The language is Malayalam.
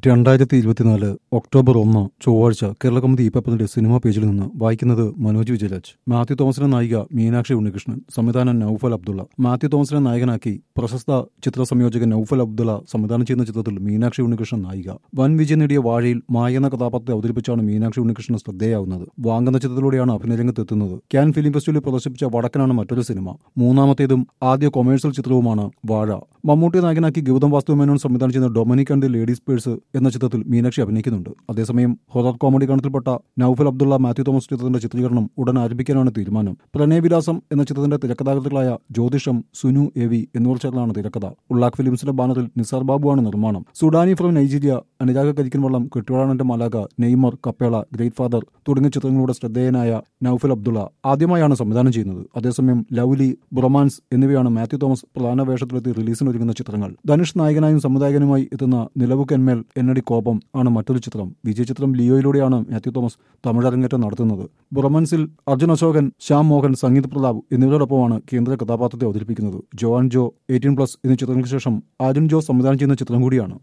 2024 ഒക്ടോബർ 1 ചൊവ്വാഴ്ച കേരളകൗമുദി പേപ്പറിന്റെ സിനിമാ പേജിൽ നിന്ന് വായിക്കുന്നത് മനോജ് വിജയരാജ്. മാത്യു തോമസിന്റെ നായിക മീനാക്ഷി ഉണ്ണികൃഷ്ണൻ, സംവിധാനം നൌഫൽ അബ്ദുള്ള. മാത്യു തോമസിനെ നായകനാക്കി പ്രശസ്ത ചിത്ര സംയോജകൻ നൌഫൽ അബ്ദുള്ള സംവിധാനം ചെയ്യുന്ന ചിത്രത്തിൽ മീനാക്ഷി ഉണ്ണികൃഷ്ണൻ നായിക. വൻ വിജയം നേടിയ വാഴയിൽ മായ എന്ന കഥാപാത്രത്തെ അവതരിപ്പിച്ചാണ് മീനാക്ഷി ഉണ്ണികൃഷ്ണൻ ശ്രദ്ധേയാവുന്നത്. വാങ്ങുന്ന ചിത്രത്തിലൂടെയാണ് അഭിനയരംഗത്ത് എത്തുന്നത്. ക്യാൻ ഫിലിം ഫെസ്റ്റിവലിൽ പ്രദർശിപ്പിച്ച വടക്കനാണ് മറ്റൊരു സിനിമ. മൂന്നാമത്തേതും ആദ്യ കൊമേഴ്സ്യൽ ചിത്രവുമാണ് വാഴ. മമ്മൂട്ടി നായകനാക്കി ഗൗതം വാസുദേവൻ സംവിധാനം ചെയ്യുന്ന Dominic and the ladies purse എന്ന ചിത്രത്തിൽ മീനാക്ഷി അഭിനയിക്കുന്നുണ്ട്. അതേസമയം ഹൊറർ കോമഡി ഗണത്തിൽപ്പെട്ട നൌഫൽ അബ്ദുള്ള മാത്യു തോമസ് ചിത്രത്തിന്റെ ചിത്രീകരണം ഉടൻ ആരംഭിക്കാനാണ് തീരുമാനം. പ്രണയവിലാസം എന്ന ചിത്രത്തിന്റെ തിരക്കഥാകൃത്തുക്കളായ ജ്യോതിഷം, സുനു എവി എന്നിവർ ചേർന്നാണ് തിരക്കഥ. ഉള്ളാഖ് ഫിലിംസിന്റെ ബാനറിൽ നിസാർ ബാബുവാണ് നിർമ്മാണം. സുഡാനി ഫ്രം നൈജീരിയ, അനുരാഗ കരിക്കൻവള്ളം, കെട്ടുവാളന്റെ മാലാക, നെയ്മർ, കപ്പേള, ഗ്രേറ്റ് ഫാദർ തുടങ്ങിയ ചിത്രങ്ങളുടെ ശ്രദ്ധേയനായ നൌഫൽ അബ്ദുള്ള ആദ്യമായാണ് സംവിധാനം ചെയ്യുന്നത്. അതേസമയം ലവ്ലി, ബ്രൊമാൻസ് എന്നിവയാണ് മാത്യു തോമസ് പ്രധാന വേഷത്തിലെത്തി റിലീസിനൊരുങ്ങുന്ന ചിത്രങ്ങൾ. ധനുഷ് നായകനായും സംവിധായകനുമായി എത്തുന്ന നിലവുക്കെന്മേൽ എന്നടി കോപം ആണ് മറ്റൊരു ചിത്രം. വിജയ ചിത്രം ലിയോയിലൂടെയാണ് മാത്യു തോമസ് തമിഴ് അരങ്ങേറ്റം നടത്തുന്നത്. ബ്രൊമാൻസിൽ അർജുൻ അശോകൻ, ശ്യാം മോഹൻ, സംഗീത് പ്രതാപ് എന്നിവരോടൊപ്പമാണ് കേന്ദ്ര കഥാപാത്രത്തെ അവതരിപ്പിക്കുന്നത്. ജോൺ ജോ, 18+ എന്നീ ചിത്രങ്ങൾക്ക് ശേഷം അർജുൻ ജോ സംവിധാനം ചെയ്യുന്ന ചിത്രം കൂടിയാണ്.